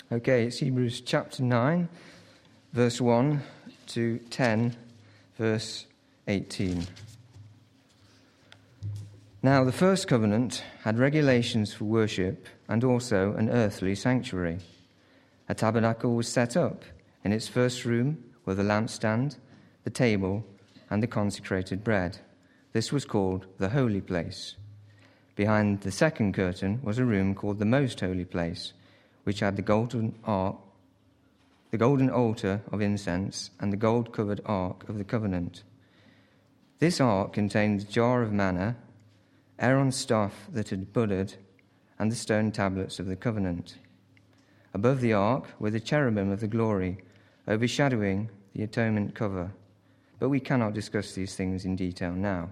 Okay, it's Hebrews chapter 9, verse 1 to 10, verse 18. Now, the first covenant had regulations for worship and also an earthly sanctuary. A tabernacle was set up. In its first room were the lampstand, the table, and the consecrated bread. This was called the holy place. Behind the second curtain was a room called the most holy place, which had the golden altar of incense and the gold-covered ark of the covenant. This ark contained the jar of manna, Aaron's staff that had budded, and the stone tablets of the covenant. Above the ark were the cherubim of the glory, overshadowing the atonement cover. But we cannot discuss these things in detail now.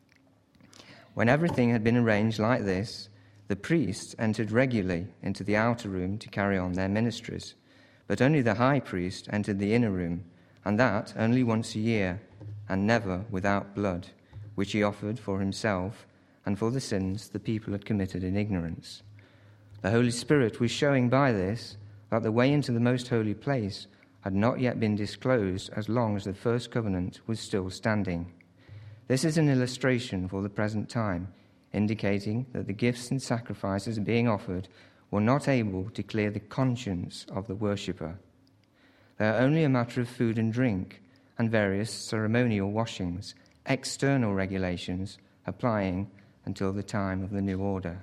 When everything had been arranged like this, the priests entered regularly into the outer room to carry on their ministries, but only the high priest entered the inner room, and that only once a year, and never without blood, which he offered for himself and for the sins the people had committed in ignorance. The Holy Spirit was showing by this that the way into the most holy place had not yet been disclosed as long as the first covenant was still standing. This is an illustration for the present time, indicating that the gifts and sacrifices being offered were not able to clear the conscience of the worshipper. They are only a matter of food and drink and various ceremonial washings, external regulations applying until the time of the new order.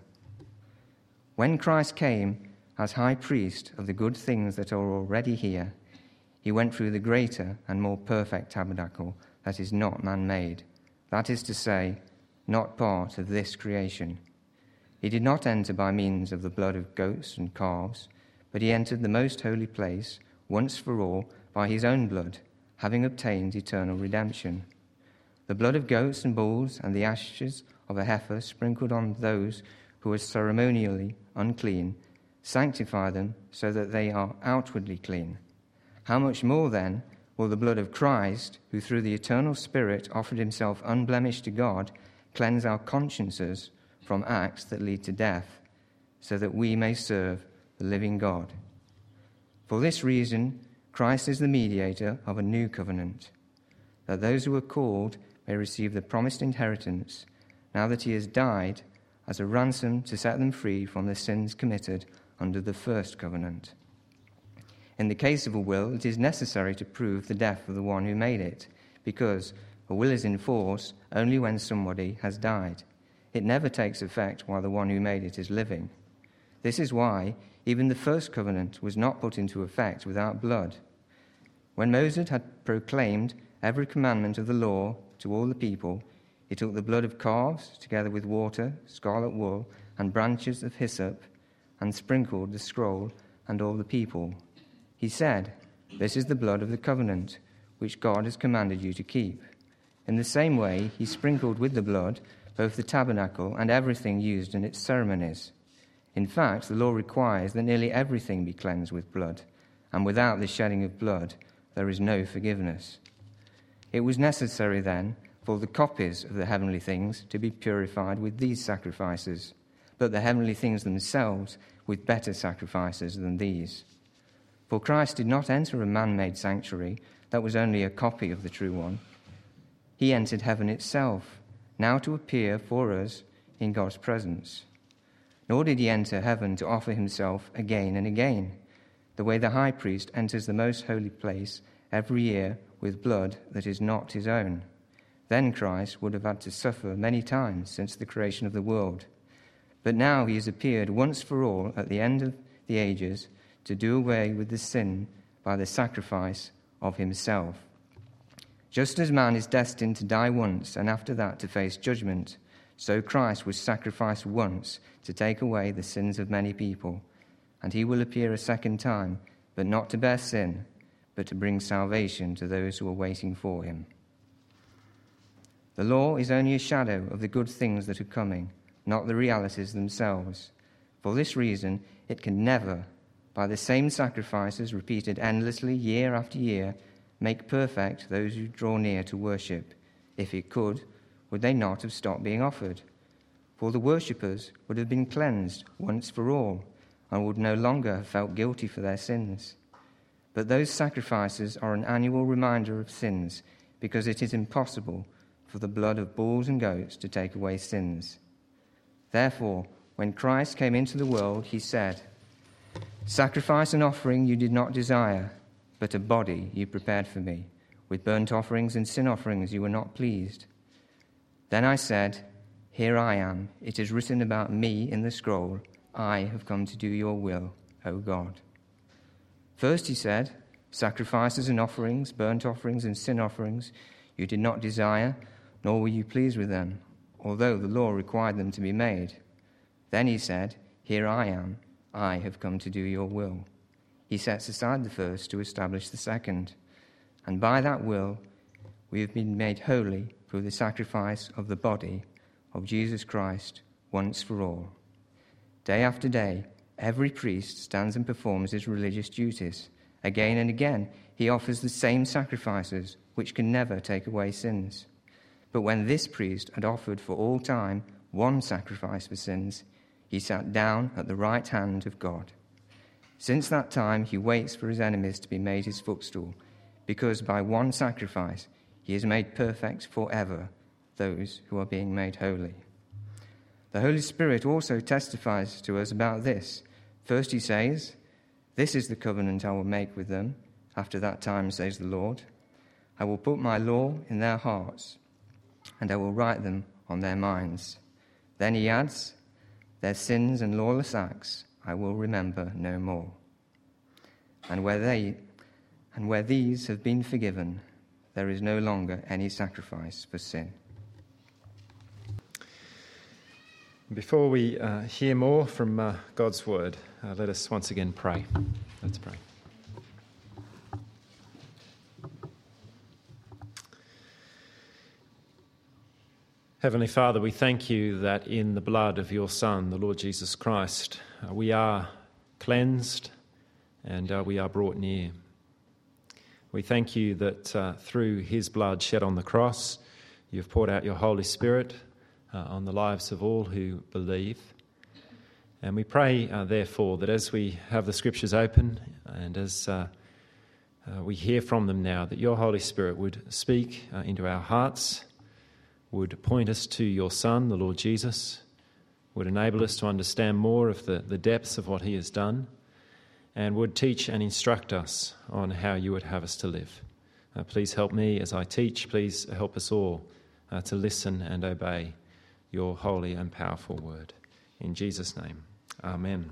When Christ came as high priest of the good things that are already here, he went through the greater and more perfect tabernacle that is not man-made, that is to say, not part of this creation. He did not enter by means of the blood of goats and calves, but he entered the most holy place once for all by his own blood, having obtained eternal redemption. The blood of goats and bulls and the ashes of a heifer sprinkled on those who are ceremonially unclean sanctify them so that they are outwardly clean. How much more, then, will the blood of Christ, who through the eternal Spirit offered himself unblemished to God, cleanse our consciences from acts that lead to death, so that we may serve the living God? For this reason, Christ is the mediator of a new covenant, that those who are called may receive the promised inheritance, now that he has died as a ransom to set them free from the sins committed under the first covenant. In the case of a will, it is necessary to prove the death of the one who made it, because a will is in force only when somebody has died. It never takes effect while the one who made it is living. This is why even the first covenant was not put into effect without blood. When Moses had proclaimed every commandment of the law to all the people, he took the blood of calves, together with water, scarlet wool, and branches of hyssop, and sprinkled the scroll and all the people. He said, "This is the blood of the covenant, which God has commanded you to keep." In the same way, he sprinkled with the blood both the tabernacle and everything used in its ceremonies. In fact, the law requires that nearly everything be cleansed with blood, and without the shedding of blood, there is no forgiveness. It was necessary, then, for the copies of the heavenly things to be purified with these sacrifices, but the heavenly things themselves with better sacrifices than these. For Christ did not enter a man-made sanctuary that was only a copy of the true one. He entered heaven itself, now to appear for us in God's presence. Nor did he enter heaven to offer himself again and again, the way the high priest enters the most holy place every year with blood that is not his own. Then Christ would have had to suffer many times since the creation of the world. But now he has appeared once for all at the end of the ages to do away with the sin by the sacrifice of himself. Just as man is destined to die once and after that to face judgment, so Christ was sacrificed once to take away the sins of many people, and he will appear a second time, but not to bear sin, but to bring salvation to those who are waiting for him. The law is only a shadow of the good things that are coming, not the realities themselves. For this reason, it can never, by the same sacrifices repeated endlessly year after year, make perfect those who draw near to worship. If it could, would they not have stopped being offered? For the worshippers would have been cleansed once for all, and would no longer have felt guilty for their sins. But those sacrifices are an annual reminder of sins, because it is impossible for the blood of bulls and goats to take away sins. Therefore, when Christ came into the world, he said, "Sacrifice and offering you did not desire, but a body you prepared for me. With burnt offerings and sin offerings you were not pleased. Then I said, Here I am. It is written about me in the scroll. I have come to do your will, O God." First he said, "Sacrifices and offerings, burnt offerings and sin offerings you did not desire, nor were you pleased with them, although the law required them to be made." Then he said, "Here I am. I have come to do your will." He sets aside the first to establish the second. And by that will, we have been made holy through the sacrifice of the body of Jesus Christ once for all. Day after day, every priest stands and performs his religious duties. Again and again, he offers the same sacrifices, which can never take away sins. But when this priest had offered for all time one sacrifice for sins, he sat down at the right hand of God. Since that time, he waits for his enemies to be made his footstool, because by one sacrifice he has made perfect forever those who are being made holy. The Holy Spirit also testifies to us about this. First he says, "This is the covenant I will make with them after that time, says the Lord. I will put my law in their hearts, and I will write them on their minds." Then he adds, "Their sins and lawless acts I will remember no more. And where these have been forgiven, there is no longer any sacrifice for sin." Before we hear more from God's word, let us once again pray. Let's pray. Heavenly Father, we thank you that in the blood of your Son, the Lord Jesus Christ, we are cleansed and we are brought near. We thank you that through his blood shed on the cross, you've poured out your Holy Spirit on the lives of all who believe. And we pray, therefore, that as we have the Scriptures open and as we hear from them now, that your Holy Spirit would speak into our hearts, would point us to your Son, the Lord Jesus, would enable us to understand more of the depths of what he has done, and would teach and instruct us on how you would have us to live. Please help me as I teach. Please help us all to listen and obey your holy and powerful word. In Jesus' name, amen.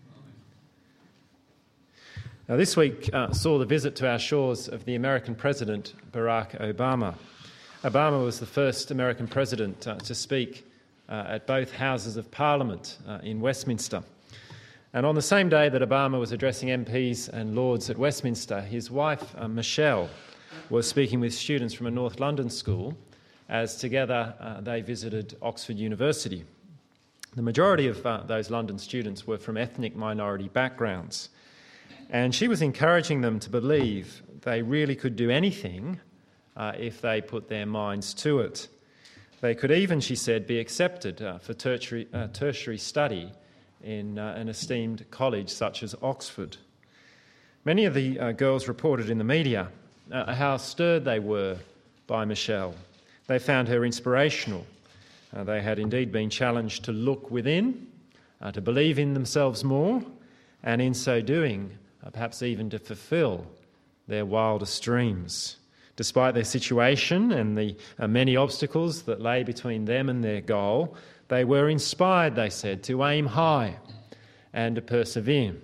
Now, this week saw the visit to our shores of the American President, Barack Obama. Obama was the first American president to speak at both houses of Parliament in Westminster. And on the same day that Obama was addressing MPs and Lords at Westminster, his wife, Michelle, was speaking with students from a North London school as together they visited Oxford University. The majority of those London students were from ethnic minority backgrounds. And she was encouraging them to believe they really could do anything if they put their minds to it. They could even, she said, be accepted for tertiary study in an esteemed college such as Oxford. Many of the girls reported in the media how stirred they were by Michelle. They found her inspirational. They had indeed been challenged to look within, to believe in themselves more, and in so doing, perhaps even to fulfil their wildest dreams. Despite their situation and the many obstacles that lay between them and their goal, they were inspired, they said, to aim high and to persevere.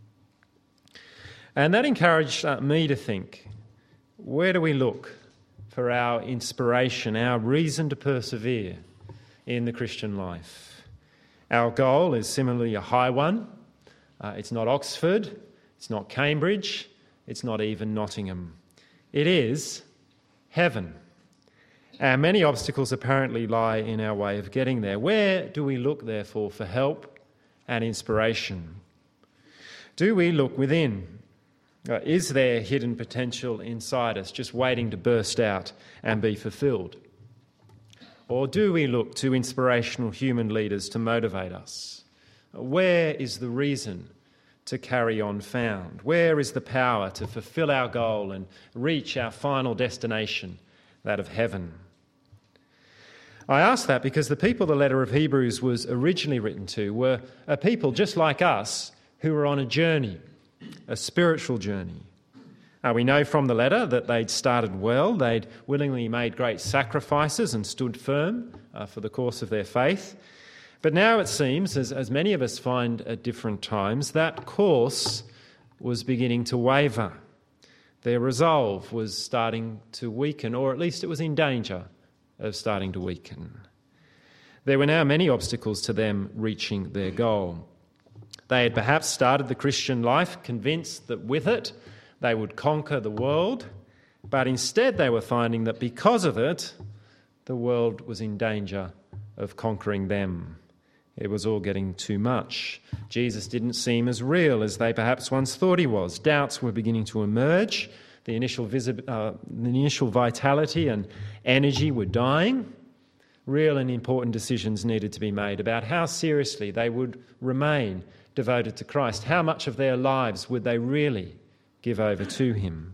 And that encouraged me to think, where do we look for our inspiration, our reason to persevere in the Christian life? Our goal is similarly a high one. It's not Oxford, it's not Cambridge, it's not even Nottingham. It is heaven. And many obstacles apparently lie in our way of getting there. Where do we look, therefore, for help and inspiration? Do we look within? Is there hidden potential inside us just waiting to burst out and be fulfilled? Or do we look to inspirational human leaders to motivate us? Where is the reason to carry on found? Where is the power to fulfill our goal and reach our final destination, that of heaven? I ask that because the people the letter of Hebrews was originally written to were a people just like us who were on a journey, a spiritual journey. We know from the letter that they'd started well, they'd willingly made great sacrifices and stood firm for the course of their faith. But now it seems, as many of us find at different times, that course was beginning to waver. Their resolve was starting to weaken, or at least it was in danger of starting to weaken. There were now many obstacles to them reaching their goal. They had perhaps started the Christian life convinced that with it they would conquer the world, but instead they were finding that because of it, the world was in danger of conquering them. It was all getting too much. Jesus didn't seem as real as they perhaps once thought he was. Doubts were beginning to emerge. The initial vitality and energy were dying. Real and important decisions needed to be made about how seriously they would remain devoted to Christ. How much of their lives would they really give over to him?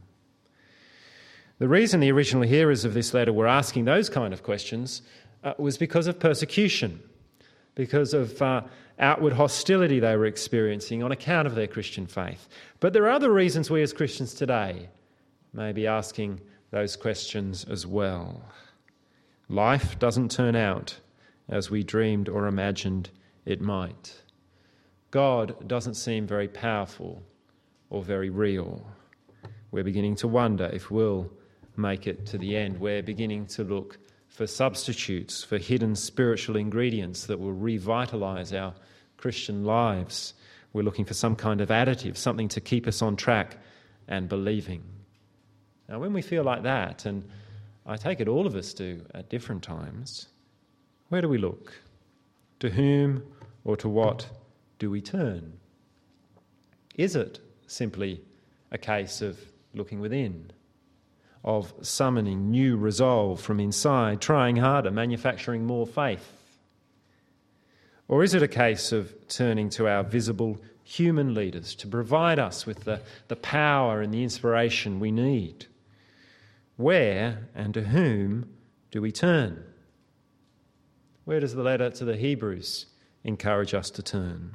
The reason the original hearers of this letter were asking those kind of questions was because of persecution, because of outward hostility they were experiencing on account of their Christian faith. But there are other reasons we as Christians today may be asking those questions as well. Life doesn't turn out as we dreamed or imagined it might. God doesn't seem very powerful or very real. We're beginning to wonder if we'll make it to the end. We're beginning to look for substitutes, for hidden spiritual ingredients that will revitalise our Christian lives. We're looking for some kind of additive, something to keep us on track and believing. Now, when we feel like that, and I take it all of us do at different times, where do we look? To whom or to what do we turn? Is it simply a case of looking within, of summoning new resolve from inside, trying harder, manufacturing more faith? Or is it a case of turning to our visible human leaders to provide us with the power and the inspiration we need? Where and to whom do we turn? Where does the letter to the Hebrews encourage us to turn?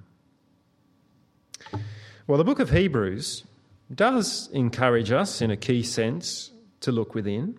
Well, the book of Hebrews does encourage us in a key sense to look within.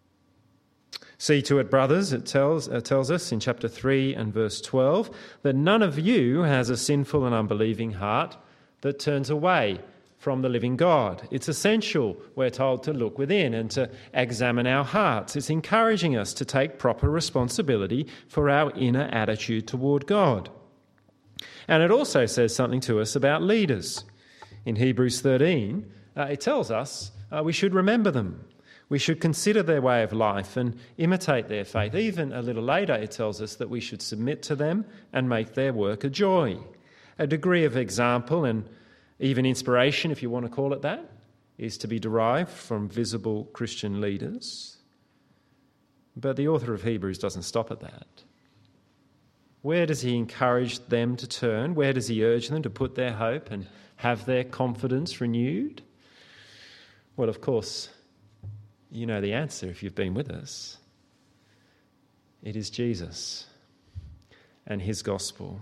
See to it, brothers, it tells us in chapter 3 and verse 12, that none of you has a sinful and unbelieving heart that turns away from the living God. It's essential, we're told, to look within and to examine our hearts. It's encouraging us to take proper responsibility for our inner attitude toward God. And it also says something to us about leaders. In Hebrews 13, it tells us we should remember them. We should consider their way of life and imitate their faith. Even a little later, it tells us that we should submit to them and make their work a joy. A degree of example and even inspiration, if you want to call it that, is to be derived from visible Christian leaders. But the author of Hebrews doesn't stop at that. Where does he encourage them to turn? Where does he urge them to put their hope and have their confidence renewed? Well, of course, you know the answer if you've been with us. It is Jesus and his gospel.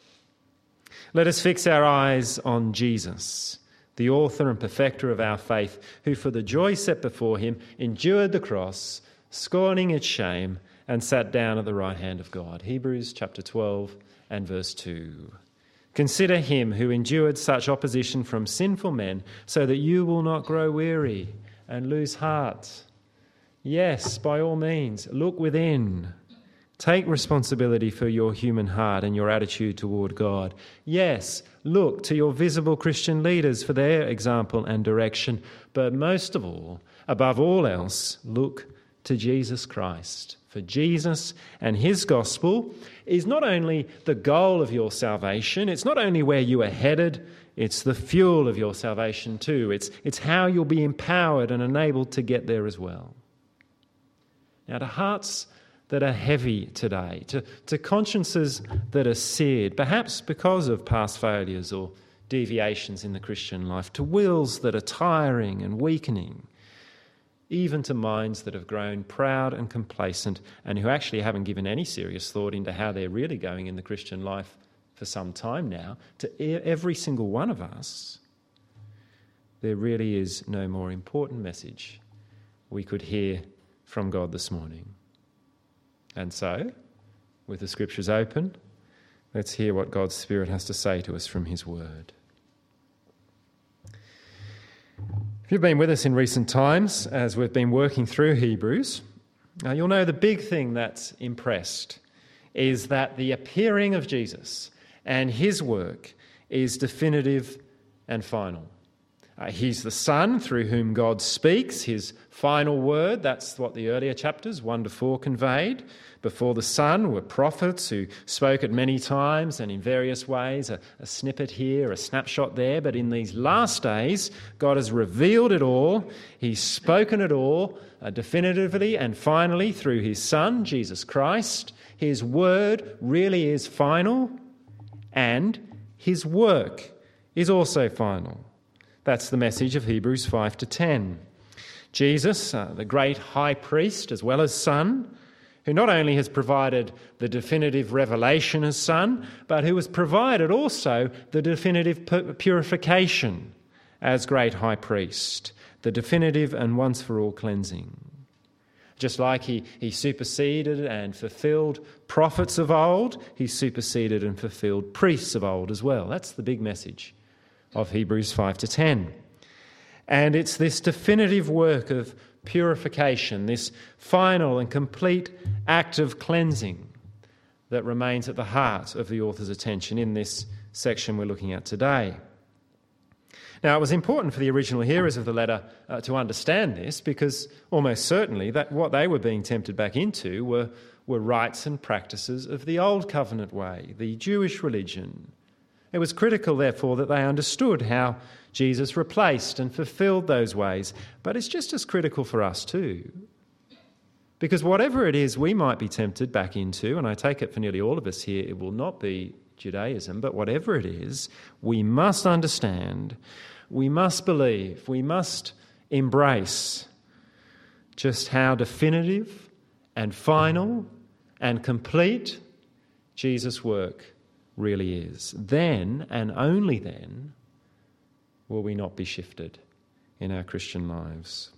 Let us fix our eyes on Jesus, the author and perfecter of our faith, who for the joy set before him endured the cross, scorning its shame, and sat down at the right hand of God. Hebrews chapter 12 and verse 2. Consider him who endured such opposition from sinful men, so that you will not grow weary and lose heart. Yes, by all means, look within. Take responsibility for your human heart and your attitude toward God. Yes, look to your visible Christian leaders for their example and direction. But most of all, above all else, look to Jesus Christ. For Jesus and his gospel is not only the goal of your salvation, it's not only where you are headed, it's the fuel of your salvation too. It's how you'll be empowered and enabled to get there as well. Now, to hearts that are heavy today, to consciences that are seared, perhaps because of past failures or deviations in the Christian life, to wills that are tiring and weakening, even to minds that have grown proud and complacent and who actually haven't given any serious thought into how they're really going in the Christian life for some time now. To every single one of us, there really is no more important message we could hear from God this morning. And so, with the Scriptures open, let's hear what God's Spirit has to say to us from his word. If you've been with us in recent times, as we've been working through Hebrews, you'll know the big thing that's impressed is that the appearing of Jesus and his work is definitive and final. He's the Son through whom God speaks, his final word. That's what the earlier chapters 1 to 4 conveyed. Before the Son were prophets who spoke at many times and in various ways, a snippet here, a snapshot there. But in these last days, God has revealed it all. He's spoken it all definitively and finally through his Son, Jesus Christ. His word really is final, and his work is also final. That's the message of Hebrews 5 to 10. Jesus, the great high priest as well as Son, who not only has provided the definitive revelation as Son, but who has provided also the definitive purification as great high priest, the definitive and once-for-all cleansing. Just like he superseded and fulfilled prophets of old, he superseded and fulfilled priests of old as well. That's the big message of Hebrews 5 to 10. And it's this definitive work of purification, this final and complete act of cleansing that remains at the heart of the author's attention in this section we're looking at today. Now, it was important for the original hearers of the letter to understand this, because almost certainly that what they were being tempted back into were rites and practices of the Old Covenant way, the Jewish religion. It was critical, therefore, that they understood how Jesus replaced and fulfilled those ways. But it's just as critical for us too. Because whatever it is we might be tempted back into, and I take it for nearly all of us here, it will not be Judaism, but whatever it is, we must understand, we must believe, we must embrace just how definitive and final and complete Jesus' work really is. Then, and only then, will we not be shifted in our Christian lives.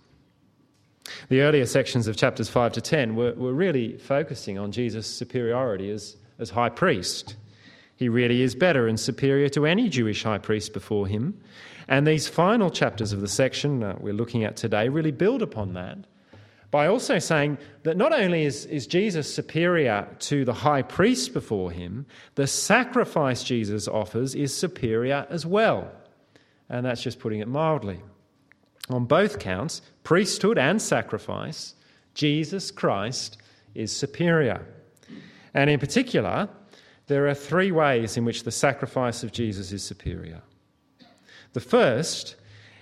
The earlier sections of chapters 5 to 10 were really focusing on Jesus' superiority as high priest. He really is better and superior to any Jewish high priest before him. And these final chapters of the section we're looking at today really build upon that by also saying that not only is Jesus superior to the high priest before him, the sacrifice Jesus offers is superior as well. And that's just putting it mildly. On both counts, priesthood and sacrifice, Jesus Christ is superior. And in particular, there are three ways in which the sacrifice of Jesus is superior. The first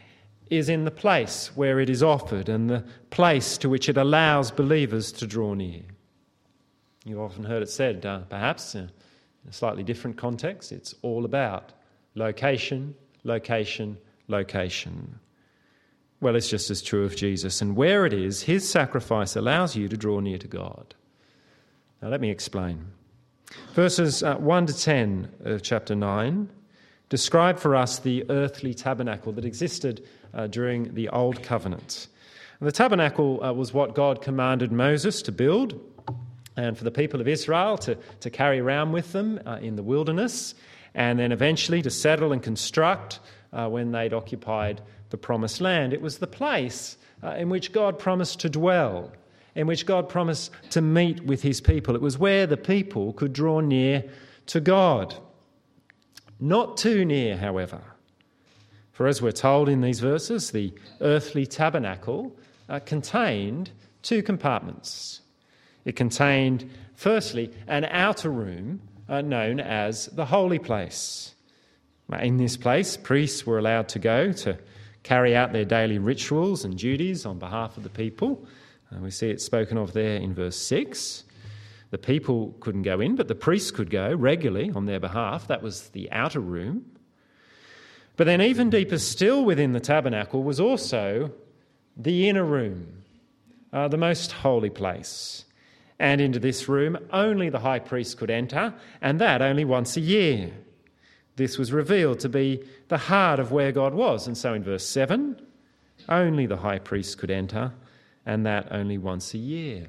is in the place where it is offered and the place to which it allows believers to draw near. You've often heard it said, perhaps in a slightly different context, it's all about location, location, location. Well, it's just as true of Jesus. And where it is, his sacrifice allows you to draw near to God. Now, let me explain. Verses 1 to 10 of chapter 9 describe for us the earthly tabernacle that existed during the Old Covenant. The tabernacle was what God commanded Moses to build and for the people of Israel to carry around with them in the wilderness, and then eventually to settle and construct when they'd occupied the Promised Land. It was the place in which God promised to dwell, in which God promised to meet with his people. It was where the people could draw near to God. Not too near, however. For as we're told in these verses, the earthly tabernacle contained two compartments. It contained, firstly, an outer room known as the holy place. In this place, priests were allowed to go to carry out their daily rituals and duties on behalf of the people. We see it spoken of there in verse 6. The people couldn't go in, but the priests could go regularly on their behalf. That was the outer room. But then even deeper still within the tabernacle was also the inner room, the most holy place. And into this room only the high priest could enter, and that only once a year. This was revealed to be the heart of where God was. And so in verse 7, only the high priest could enter, and that only once a year.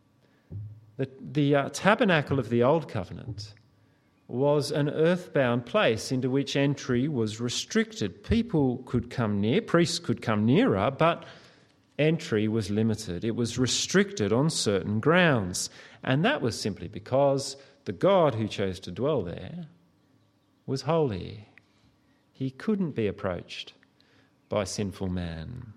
The tabernacle of the Old Covenant was an earthbound place into which entry was restricted. People could come near, priests could come nearer, but entry was limited. It was restricted on certain grounds. And that was simply because the God who chose to dwell there was holy. He couldn't be approached by sinful man.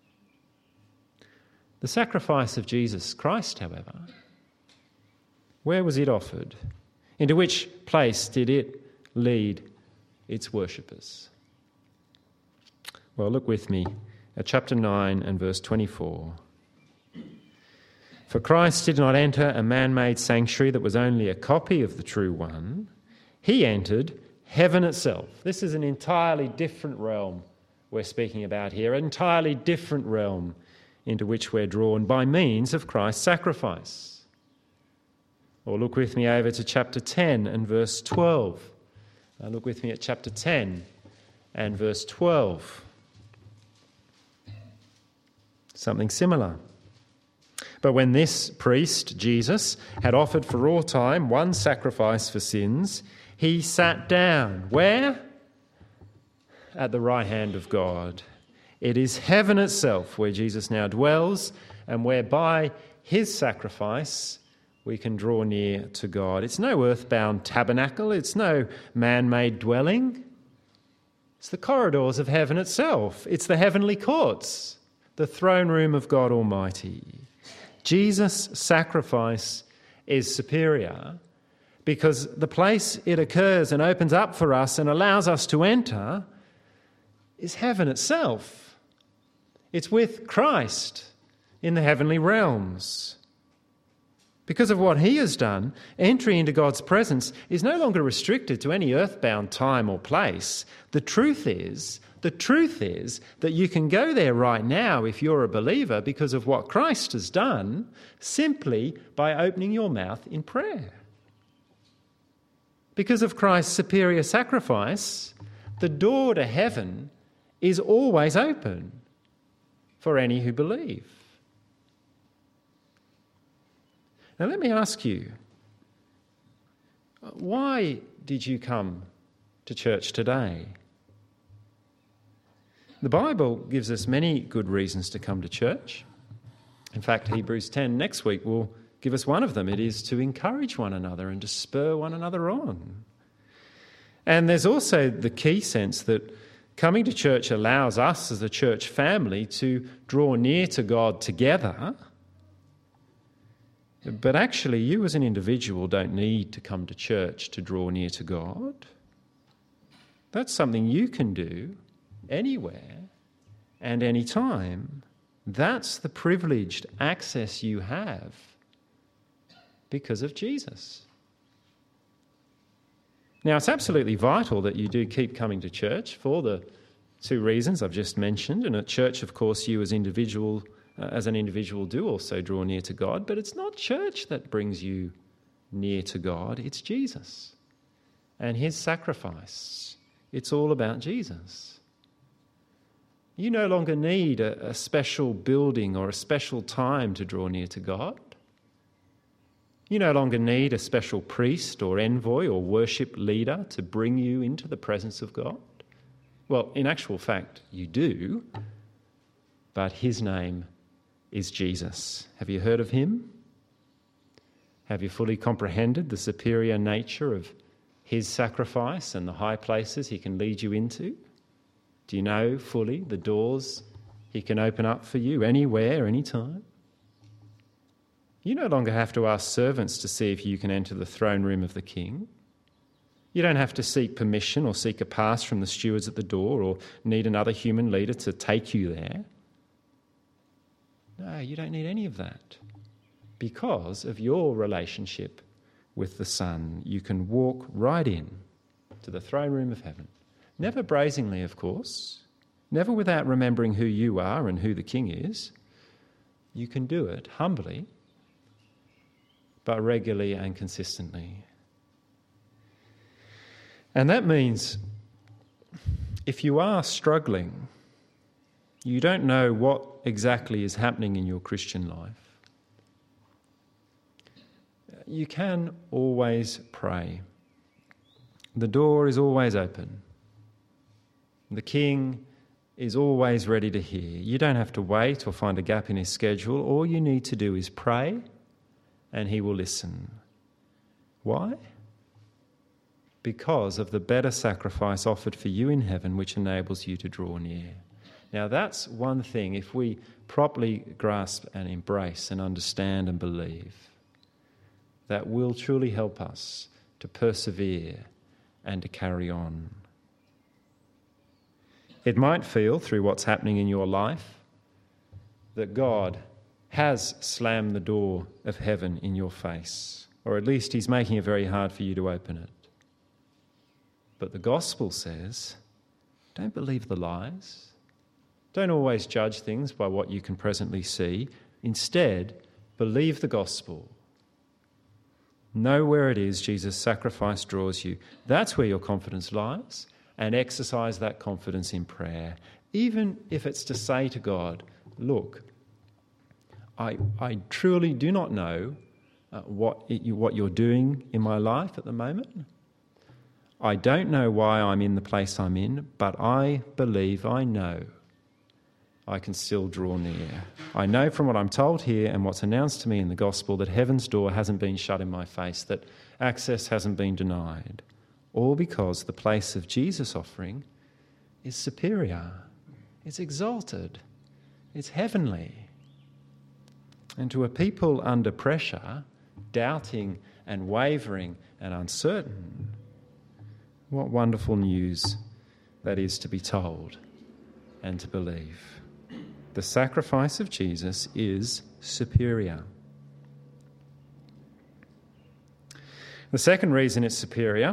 The sacrifice of Jesus Christ, however, where was it offered? Into which place did it lead its worshippers? Well, look with me at chapter 9 and verse 24. For Christ did not enter a man-made sanctuary that was only a copy of the true one. He entered heaven itself. This is an entirely different realm we're speaking about here, an entirely different realm into which we're drawn by means of Christ's sacrifice. Or look with me over to chapter 10 and verse 12. Look with me at chapter 10 and verse 12. Something similar. But when this priest, Jesus, had offered for all time one sacrifice for sins, he sat down. Where? At the right hand of God. It is heaven itself where Jesus now dwells, and where by his sacrifice we can draw near to God. It's no earthbound tabernacle. It's no man-made dwelling. It's the corridors of heaven itself. It's the heavenly courts, the throne room of God Almighty. Jesus' sacrifice is superior because the place it occurs and opens up for us and allows us to enter is heaven itself. It's with Christ in the heavenly realms. Because of what he has done, entry into God's presence is no longer restricted to any earthbound time or place. The truth is that you can go there right now if you're a believer because of what Christ has done, simply by opening your mouth in prayer. Because of Christ's superior sacrifice, the door to heaven is always open for any who believe. Now let me ask you, why did you come to church today? The Bible gives us many good reasons to come to church. In fact, Hebrews 10 next week will give us one of them. It is to encourage one another and to spur one another on. And there's also the key sense that coming to church allows us as a church family to draw near to God together. But actually, you as an individual don't need to come to church to draw near to God. That's something you can do anywhere and any time. That's the privileged access you have because of Jesus. Now, it's absolutely vital that you do keep coming to church for the two reasons I've just mentioned. And at church, of course, you as an individual do also draw near to God. But it's not church that brings you near to God. It's Jesus and his sacrifice. It's all about Jesus. You no longer need a special building or a special time to draw near to God. You no longer need a special priest or envoy or worship leader to bring you into the presence of God. Well, in actual fact, you do, but his name is Jesus. Have you heard of him? Have you fully comprehended the superior nature of his sacrifice and the high places he can lead you into? Do you know fully the doors he can open up for you anywhere, anytime? You no longer have to ask servants to see if you can enter the throne room of the king. You don't have to seek permission or seek a pass from the stewards at the door or need another human leader to take you there. No, you don't need any of that. Because of your relationship with the Son, you can walk right in to the throne room of heaven, Never brazenly, of course. Never without remembering who you are and who the King is. You can do it humbly, but regularly and consistently. And that means if you are struggling, you don't know what exactly is happening in your Christian life, you can always pray. The door is always open. The King is always ready to hear. You don't have to wait or find a gap in his schedule. All you need to do is pray and he will listen. Why? Because of the better sacrifice offered for you in heaven, which enables you to draw near. Now that's one thing, if we properly grasp and embrace and understand and believe, that will truly help us to persevere and to carry on. It might feel, through what's happening in your life, that God has slammed the door of heaven in your face, or at least he's making it very hard for you to open it. But the gospel says, don't believe the lies. Don't always judge things by what you can presently see. Instead, believe the gospel. Know where it is Jesus' sacrifice draws you. That's where your confidence lies, and exercise that confidence in prayer, even if it's to say to God, look, I truly do not know what you're doing in my life at the moment. I don't know why I'm in the place I'm in, but I believe I know I can still draw near. I know from what I'm told here and what's announced to me in the gospel that heaven's door hasn't been shut in my face, that access hasn't been denied, all because the place of Jesus' offering is superior, it's exalted, it's heavenly. And to a people under pressure, doubting and wavering and uncertain, what wonderful news that is to be told and to believe. The sacrifice of Jesus is superior. The second reason it's superior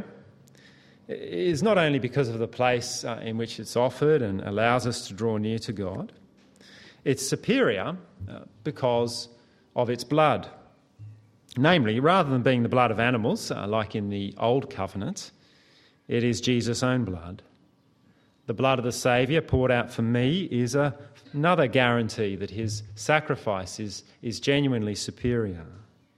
is not only because of the place in which it's offered and allows us to draw near to God. It's superior because of its blood. Namely, rather than being the blood of animals, like in the Old Covenant, it is Jesus' own blood. The blood of the Saviour poured out for me is another guarantee that his sacrifice is genuinely superior.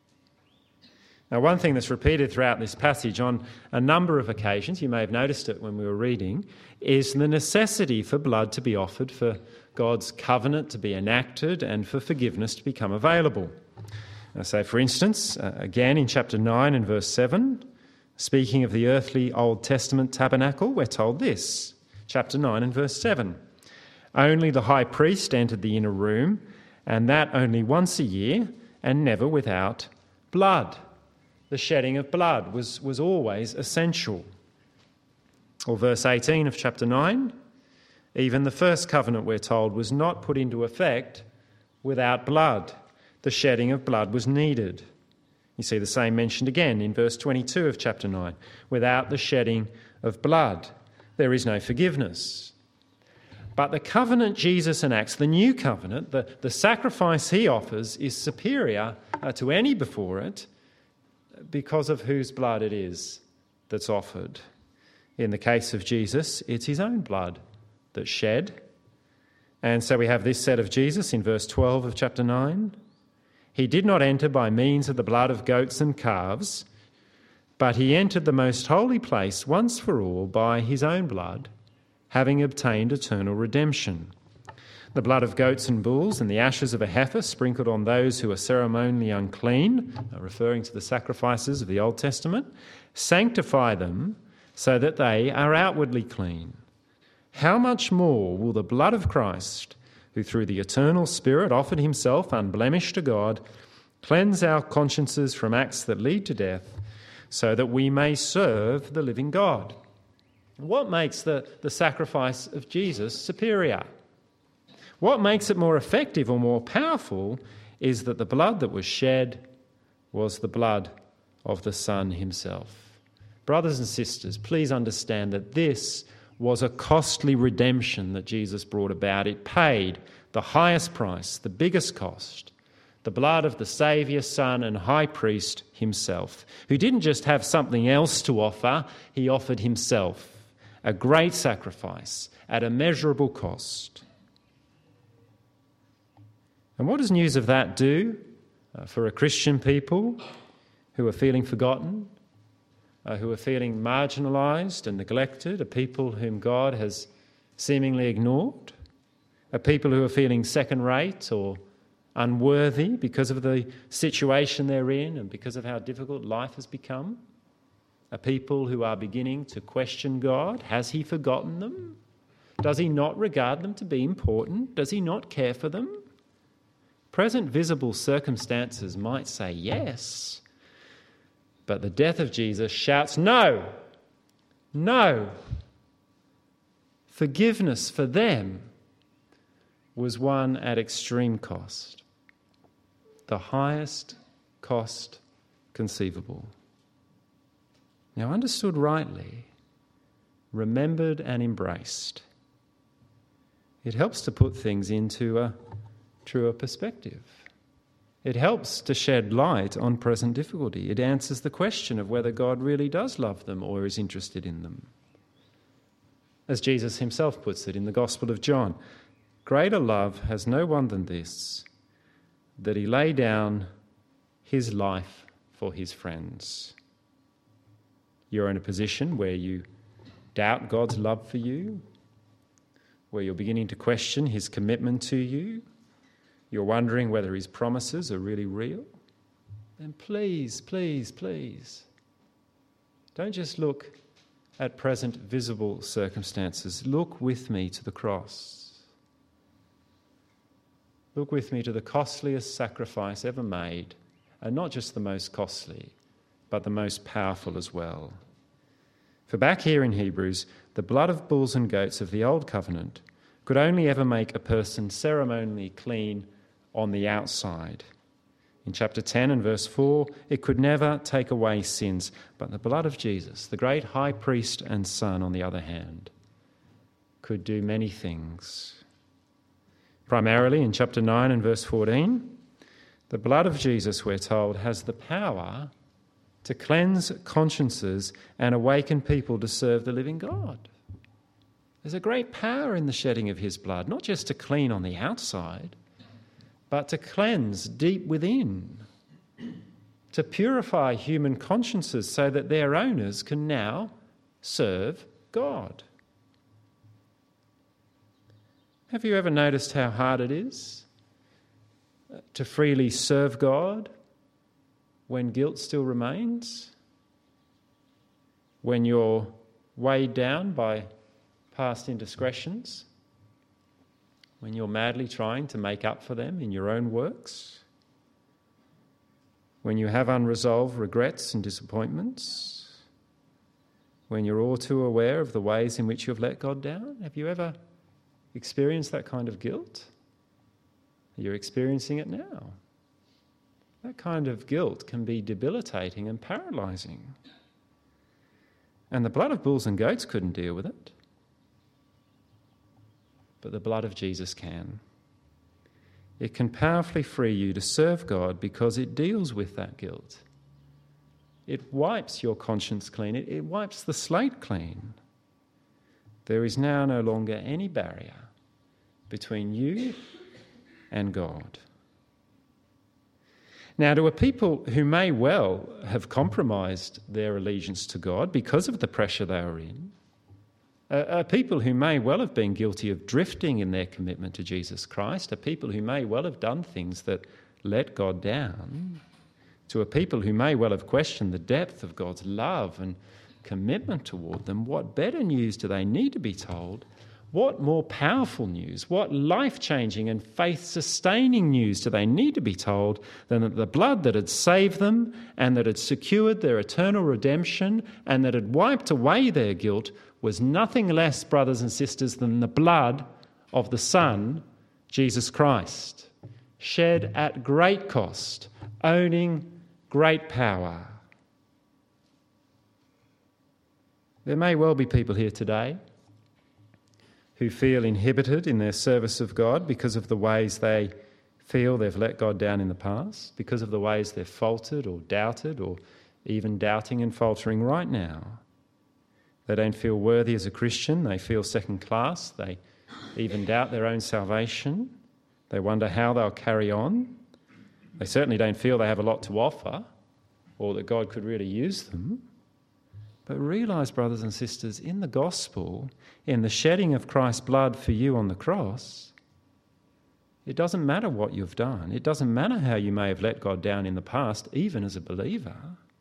Now, one thing that's repeated throughout this passage on a number of occasions, you may have noticed it when we were reading, is the necessity for blood to be offered, for God's covenant to be enacted, and for forgiveness to become available. So, for instance, again in chapter 9 and verse 7, speaking of the earthly Old Testament tabernacle, we're told this. Chapter 9 and verse 7. Only the high priest entered the inner room, and that only once a year, and never without blood. The shedding of blood was always essential. Or verse 18 of chapter 9. Even the first covenant, we're told, was not put into effect without blood. The shedding of blood was needed. You see the same mentioned again in verse 22 of chapter 9. Without the shedding of blood, there is no forgiveness. But the covenant Jesus enacts, the new covenant, the sacrifice he offers is superior to any before it because of whose blood it is that's offered. In the case of Jesus, it's his own blood that's shed. And so we have this said of Jesus in verse 12 of chapter 9. He did not enter by means of the blood of goats and calves, but he entered the most holy place once for all by his own blood, having obtained eternal redemption. The blood of goats and bulls and the ashes of a heifer sprinkled on those who are ceremonially unclean, referring to the sacrifices of the Old Testament, sanctify them so that they are outwardly clean. How much more will the blood of Christ, who through the eternal Spirit offered himself unblemished to God, cleanse our consciences from acts that lead to death, so that we may serve the living God? What makes the sacrifice of Jesus superior? What makes it more effective or more powerful is that the blood that was shed was the blood of the Son himself. Brothers and sisters, please understand that this was a costly redemption that Jesus brought about. It paid the highest price, the biggest cost, the blood of the Saviour, Son and High Priest himself, who didn't just have something else to offer, he offered himself, a great sacrifice at immeasurable cost. And what does news of that do for a Christian people who are feeling forgotten, who are feeling marginalised and neglected, a people whom God has seemingly ignored, a people who are feeling second-rate or unworthy because of the situation they're in and because of how difficult life has become, a people who are beginning to question God? Has he forgotten them? Does he not regard them to be important? Does he not care for them? Present visible circumstances might say yes, but the death of Jesus shouts no, no. Forgiveness for them was one at extreme cost, the highest cost conceivable. Now, understood rightly, remembered and embraced, it helps to put things into a truer perspective. It helps to shed light on present difficulty. It answers the question of whether God really does love them or is interested in them. As Jesus himself puts it in the Gospel of John, greater love has no one than this, that he lay down his life for his friends. You're in a position where you doubt God's love for you, where you're beginning to question his commitment to you, you're wondering whether his promises are really real, then please, please, please, don't just look at present visible circumstances. Look with me to the cross. Look with me to the costliest sacrifice ever made, and not just the most costly, but the most powerful as well. For back here in Hebrews, the blood of bulls and goats of the Old Covenant could only ever make a person ceremonially clean on the outside. In chapter 10 and verse 4, it could never take away sins, but the blood of Jesus, the great high priest and son, on the other hand, could do many things. Primarily in chapter 9 and verse 14, the blood of Jesus, we're told, has the power to cleanse consciences and awaken people to serve the living God. There's a great power in the shedding of his blood, not just to clean on the outside, but to cleanse deep within, to purify human consciences so that their owners can now serve God. Have you ever noticed how hard it is to freely serve God when guilt still remains? When you're weighed down by past indiscretions? When you're madly trying to make up for them in your own works? When you have unresolved regrets and disappointments? When you're all too aware of the ways in which you've let God down? Have you ever experienced that kind of guilt? You're experiencing it now. That kind of guilt can be debilitating and paralysing. And the blood of bulls and goats couldn't deal with it. But the blood of Jesus can. It can powerfully free you to serve God because it deals with that guilt. It wipes your conscience clean. It wipes the slate clean. There is now no longer any barrier between you and God. Now, to a people who may well have compromised their allegiance to God because of the pressure they were in, people who may well have been guilty of drifting in their commitment to Jesus Christ, people who may well have done things that let God down, to a people who may well have questioned the depth of God's love and commitment toward them, what better news do they need to be told? What more powerful news, what life-changing and faith-sustaining news do they need to be told than that the blood that had saved them and that had secured their eternal redemption and that had wiped away their guilt was nothing less, brothers and sisters, than the blood of the Son, Jesus Christ, shed at great cost, owning great power. There may well be people here today who feel inhibited in their service of God because of the ways they feel they've let God down in the past, because of the ways they've faltered or doubted or even doubting and faltering right now. They don't feel worthy as a Christian. They feel second class. They even doubt their own salvation. They wonder how they'll carry on. They certainly don't feel they have a lot to offer or that God could really use them. But realise, brothers and sisters, in the gospel, in the shedding of Christ's blood for you on the cross, it doesn't matter what you've done. It doesn't matter how you may have let God down in the past, even as a believer.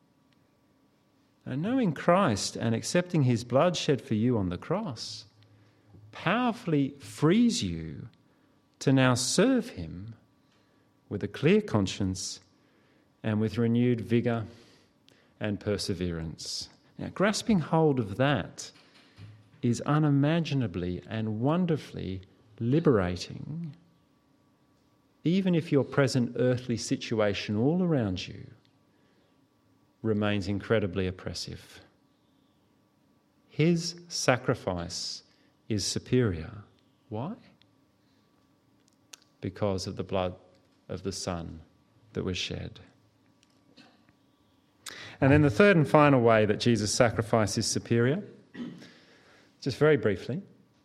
And knowing Christ and accepting his blood shed for you on the cross powerfully frees you to now serve him with a clear conscience and with renewed vigour and perseverance. Now, grasping hold of that is unimaginably and wonderfully liberating, even if your present earthly situation all around you remains incredibly oppressive. His sacrifice is superior. Why? Because of the blood of the Son that was shed. And then the third and final way that Jesus' sacrifice is superior, just very briefly,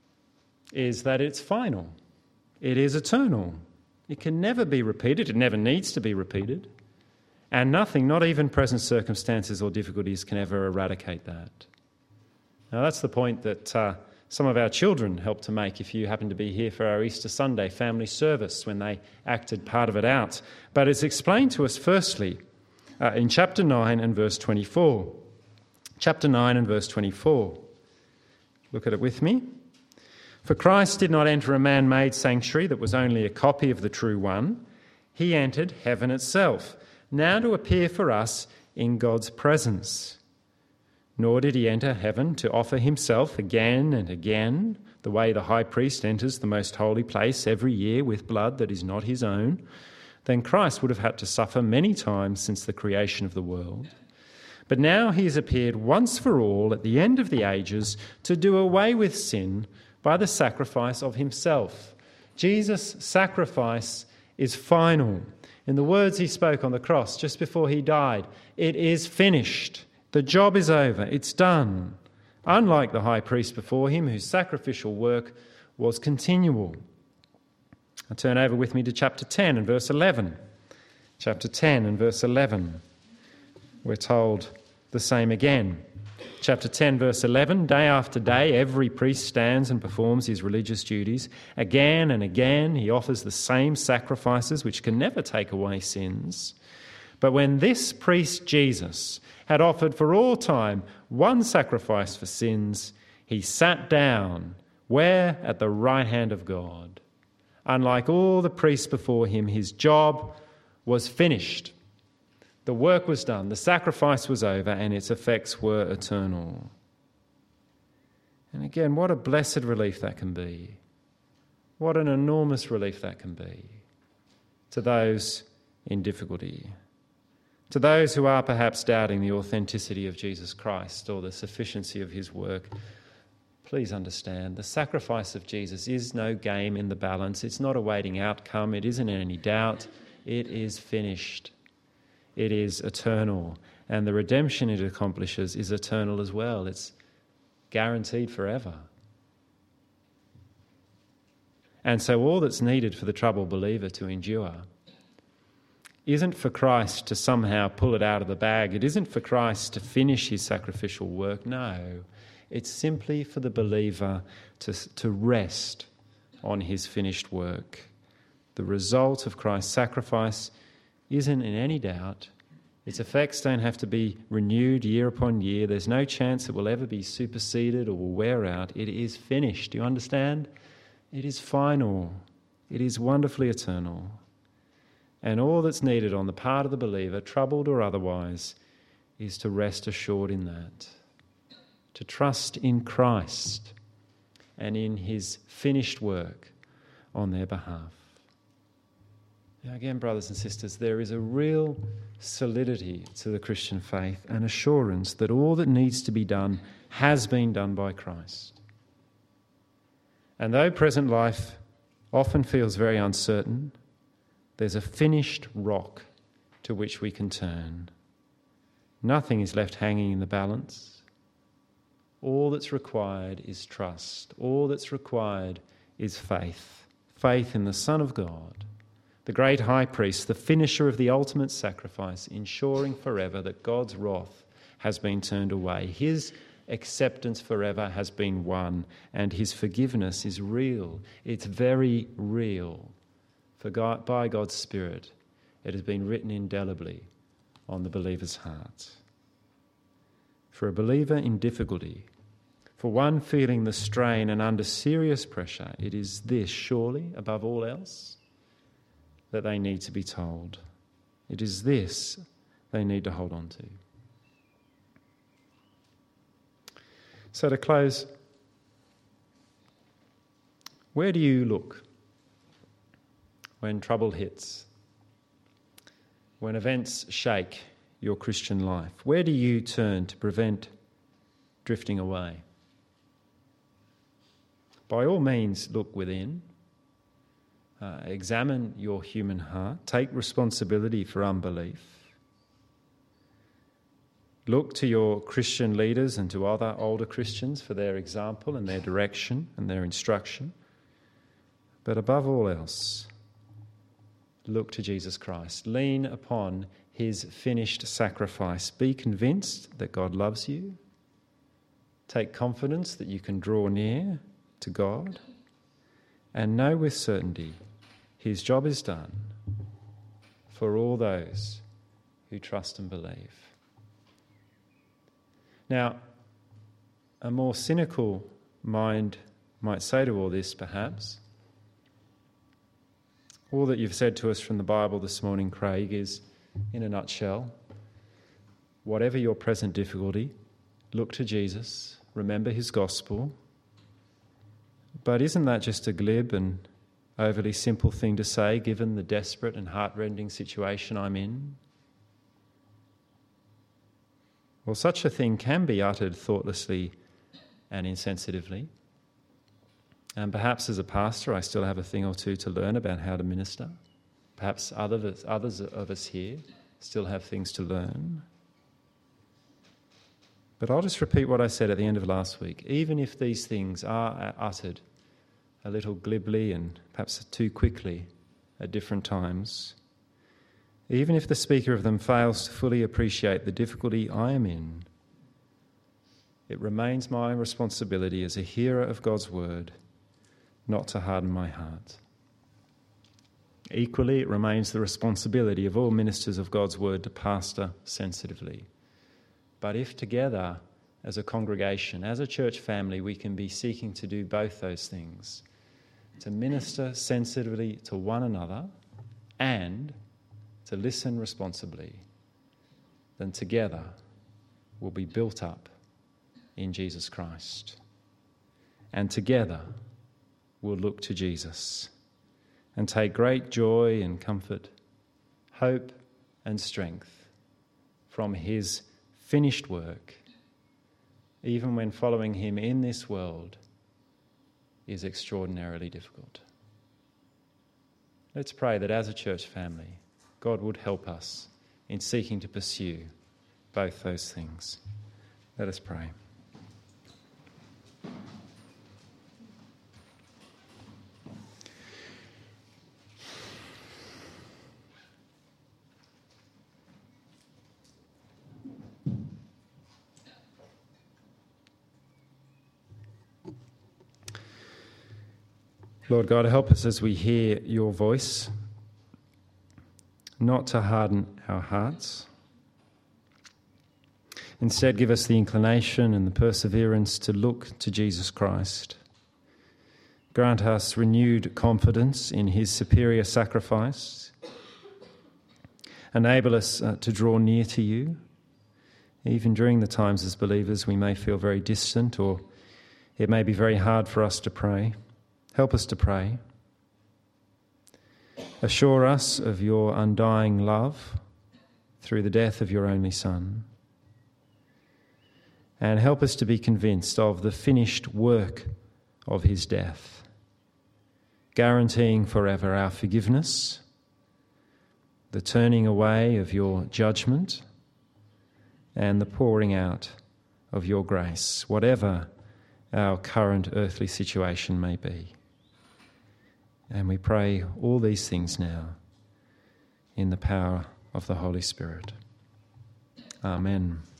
is that it's final. It is eternal. It can never be repeated. It never needs to be repeated. And nothing, not even present circumstances or difficulties, can ever eradicate that. Now, that's the point that some of our children helped to make if you happen to be here for our Easter Sunday family service when they acted part of it out. But it's explained to us firstly in chapter 9 and verse 24. Chapter 9 and verse 24. Look at it with me. For Christ did not enter a man-made sanctuary that was only a copy of the true one. He entered heaven itself, now to appear for us in God's presence. Nor did he enter heaven to offer himself again and again, the way the high priest enters the most holy place every year with blood that is not his own. Then Christ would have had to suffer many times since the creation of the world. But now he has appeared once for all at the end of the ages to do away with sin by the sacrifice of himself. Jesus' sacrifice is final. In the words he spoke on the cross just before he died, it is finished. The job is over. It's done. Unlike the high priest before him, whose sacrificial work was continual. Now turn over with me to chapter 10 and verse 11. Chapter 10 and verse 11. We're told the same again. Chapter 10, verse 11, day after day, every priest stands and performs his religious duties. Again and again, he offers the same sacrifices which can never take away sins. But when this priest, Jesus, had offered for all time one sacrifice for sins, he sat down, where? At the right hand of God. Unlike all the priests before him, his job was finished. The work was done, the sacrifice was over, and its effects were eternal. And again, what a blessed relief that can be. What an enormous relief that can be to those in difficulty, to those who are perhaps doubting the authenticity of Jesus Christ or the sufficiency of his work. Please understand, the sacrifice of Jesus is no game in the balance. It's not awaiting outcome. It isn't in any doubt. It is finished. It is eternal, and the redemption it accomplishes is eternal as well. It's guaranteed forever. And so all that's needed for the troubled believer to endure isn't for Christ to somehow pull it out of the bag. It isn't for Christ to finish his sacrificial work. No, it's simply for the believer to rest on his finished work. The result of Christ's sacrifice isn't in any doubt. Its effects don't have to be renewed year upon year. There's no chance it will ever be superseded or will wear out. It is finished. Do you understand? It is final. It is wonderfully eternal. And all that's needed on the part of the believer, troubled or otherwise, is to rest assured in that. To trust in Christ and in his finished work on their behalf. Now again, brothers and sisters, there is a real solidity to the Christian faith and assurance that all that needs to be done has been done by Christ. And though present life often feels very uncertain, there's a finished rock to which we can turn. Nothing is left hanging in the balance. All that's required is trust. All that's required is faith. Faith in the Son of God, the great high priest, the finisher of the ultimate sacrifice, ensuring forever that God's wrath has been turned away. His acceptance forever has been won, and his forgiveness is real. It's very real. For God, by God's Spirit, it has been written indelibly on the believer's heart. For a believer in difficulty, for one feeling the strain and under serious pressure, it is this, surely, above all else, that they need to be told. It is this they need to hold on to. So to close, where do you look when trouble hits? When events shake your Christian life? Where do you turn to prevent drifting away? By all means, look within. Examine your human heart. Take responsibility for unbelief. Look to your Christian leaders and to other older Christians for their example and their direction and their instruction. But above all else, look to Jesus Christ. Lean upon his finished sacrifice. Be convinced that God loves you. Take confidence that you can draw near to God. And know with certainty his job is done for all those who trust and believe. Now, a more cynical mind might say to all this, perhaps, all that you've said to us from the Bible this morning, Craig, is, in a nutshell, whatever your present difficulty, look to Jesus, remember his gospel. But isn't that just a glib and overly simple thing to say, given the desperate and heartrending situation I'm in? Well, such a thing can be uttered thoughtlessly and insensitively. And perhaps as a pastor I still have a thing or two to learn about how to minister. Perhaps others of us here still have things to learn. But I'll just repeat what I said at the end of last week. Even if these things are uttered a little glibly and perhaps too quickly at different times, even if the speaker of them fails to fully appreciate the difficulty I am in, it remains my responsibility as a hearer of God's word not to harden my heart. Equally, it remains the responsibility of all ministers of God's word to pastor sensitively. But if together, as a congregation, as a church family, we can be seeking to do both those things, to minister sensitively to one another and to listen responsibly, then together we'll be built up in Jesus Christ. And together we'll look to Jesus and take great joy and comfort, hope and strength from his finished work, even when following him in this world is extraordinarily difficult. Let's pray that as a church family, God would help us in seeking to pursue both those things. Let us pray. Lord God, help us as we hear your voice, not to harden our hearts. Instead, give us the inclination and the perseverance to look to Jesus Christ. Grant us renewed confidence in his superior sacrifice. Enable us to draw near to you. Even during the times as believers we may feel very distant, or it may be very hard for us to pray. Help us to pray. Assure us of your undying love through the death of your only Son. And help us to be convinced of the finished work of his death guaranteeing forever our forgiveness, the turning away of your judgment, and the pouring out of your grace, whatever our current earthly situation may be. And we pray all these things now in the power of the Holy Spirit. Amen.